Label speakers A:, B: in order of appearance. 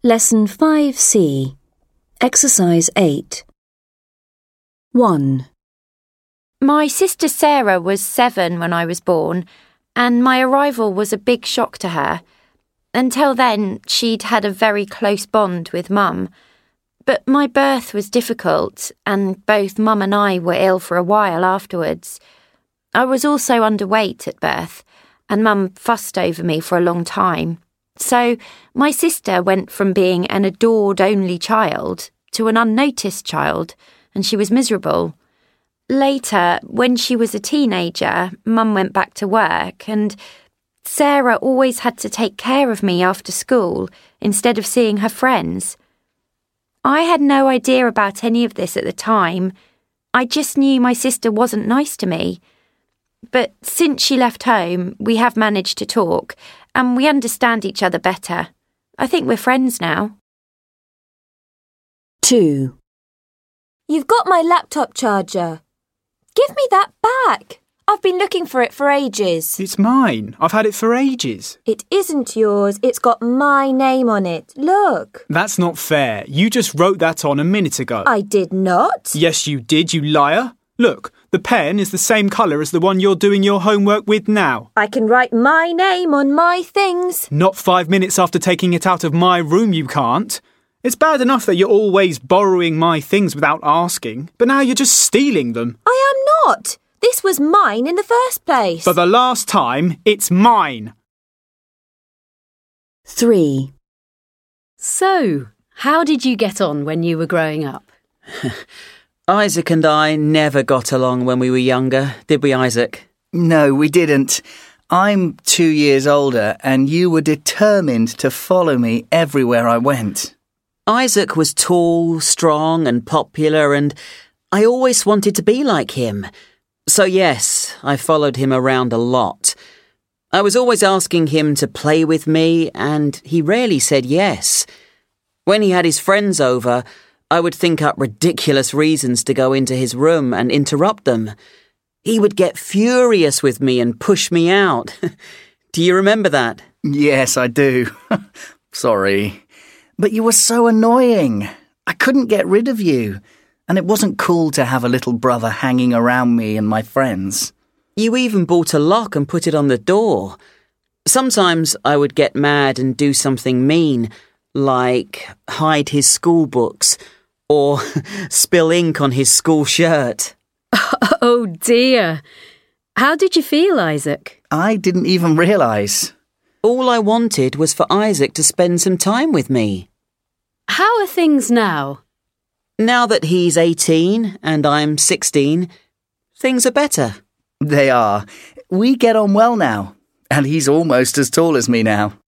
A: Lesson 5C, Exercise 8. 1.
B: My sister Sarah was 7 when I was born, and my arrival was a big shock to her. Until then, she'd had a very close bond with Mum. But my birth was difficult, and both Mum and I were ill for a while afterwards. I was also underweight at birth, and Mum fussed over me for a long time. So my sister went from being an adored only child to an unnoticed child, and she was miserable. Later, when she was a teenager, Mum went back to work, and Sarah always had to take care of me after school instead of seeing her friends. I had no idea about any of this at the time. I just knew my sister wasn't nice to me. But since she left home, we have managed to talk, and we understand each other better. I think we're friends now.
A: 2.
C: You've got my laptop charger. Give me that back. I've been looking for it for ages.
D: It's mine. I've had it for ages.
C: It isn't yours. It's got my name on it. Look.
D: That's not fair. You just wrote that on a minute ago.
C: I did not.
D: Yes, you did, you liar. Look, the pen is the same colour as the one you're doing your homework with now.
C: I can write my name on my things.
D: Not 5 minutes after taking it out of my room, you can't. It's bad enough that you're always borrowing my things without asking, but now you're just stealing them.
C: I am not. This was mine in the first place.
D: For the last time, it's mine.
A: 3.
E: So, how did you get on when you were growing up?
F: Isaac and I never got along when we were younger, did we, Isaac?
G: No, we didn't. I'm 2 years older, and you were determined to follow me everywhere I went.
F: Isaac was tall, strong and popular, and I always wanted to be like him. So yes, I followed him around a lot. I was always asking him to play with me, and he rarely said yes. When he had his friends over, I would think up ridiculous reasons to go into his room and interrupt them. He would get furious with me and push me out. Do you remember that?
G: Yes, I do. Sorry. But you were so annoying. I couldn't get rid of you. And it wasn't cool to have a little brother hanging around me and my friends.
F: You even bought a lock and put it on the door. Sometimes I would get mad and do something mean, like hide his school books or spill ink on his school shirt.
E: Oh dear. How did you feel, Isaac?
G: I didn't even realise.
F: All I wanted was for Isaac to spend some time with me.
E: How are things now?
F: Now that he's 18 and I'm 16, things are better.
G: They are. We get on well now. And he's almost as tall as me now.